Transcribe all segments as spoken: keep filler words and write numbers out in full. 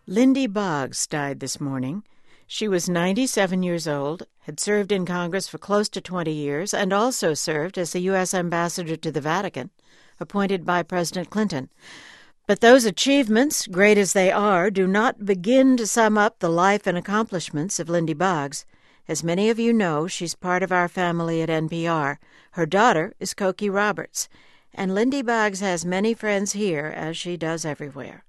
Lindy Boggs died this morning. She was ninety-seven years old, had served in Congress for close to twenty years, and also served as the U S ambassador to the Vatican, appointed by President Clinton. But those achievements, great as they are, do not begin to sum up the life and accomplishments of Lindy Boggs. As many of you know, she's part of our family at N P R. Her daughter is Cokie Roberts, and Lindy Boggs has many friends here, as she does everywhere.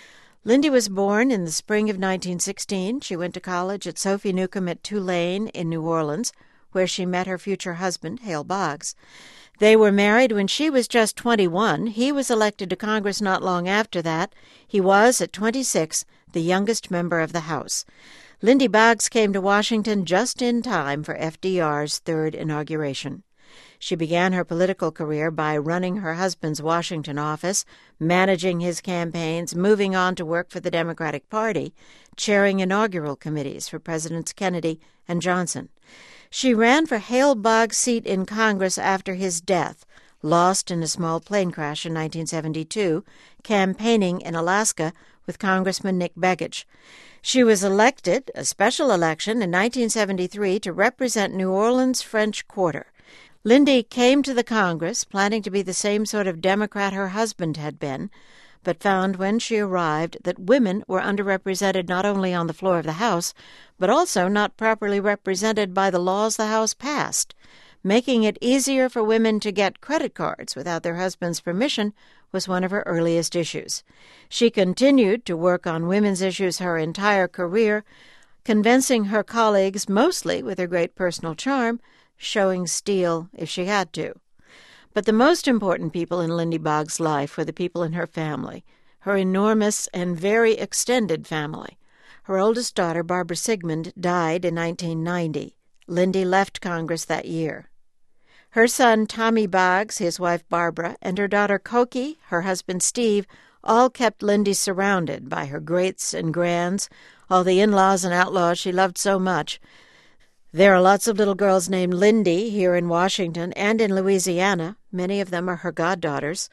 Lindy was born in the spring of nineteen sixteen. She went to college at Sophie Newcomb at Tulane in New Orleans, where she met her future husband, Hale Boggs. They were married when she was just twenty-one. He was elected to Congress not long after that. He was, at twenty-six, the youngest member of the House. Lindy Boggs came to Washington just in time for F D R's third inauguration. She began her political career by running her husband's Washington office, managing his campaigns, moving on to work for the Democratic Party, chairing inaugural committees for Presidents Kennedy and Johnson. She ran for Hale Boggs' seat in Congress after his death, lost in a small plane crash in nineteen seventy-two, campaigning in Alaska with Congressman Nick Begich. She was elected, a special election, in nineteen seventy-three to represent New Orleans' French Quarter. Lindy came to the Congress planning to be the same sort of Democrat her husband had been, but found when she arrived that women were underrepresented not only on the floor of the House, but also not properly represented by the laws the House passed. Making it easier for women to get credit cards without their husband's permission was one of her earliest issues. She continued to work on women's issues her entire career, convincing her colleagues mostly with her great personal charm, showing steel if she had to. But the most important people in Lindy Boggs' life were the people in her family, her enormous and very extended family. Her oldest daughter, Barbara Sigmund, died in nineteen ninety. Lindy left Congress that year. Her son, Tommy Boggs, his wife, Barbara, and her daughter, Cokie, her husband, Steve, all kept Lindy surrounded by her greats and grands, all the in-laws and outlaws she loved so much. There are lots of little girls named Lindy here in Washington and in Louisiana. Many of them are her goddaughters.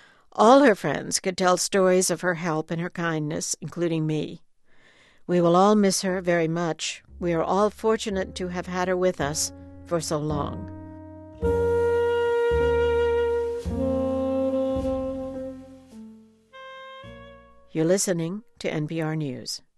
All her friends could tell stories of her help and her kindness, including me. We will all miss her very much. We are all fortunate to have had her with us for so long. You're listening to N P R News.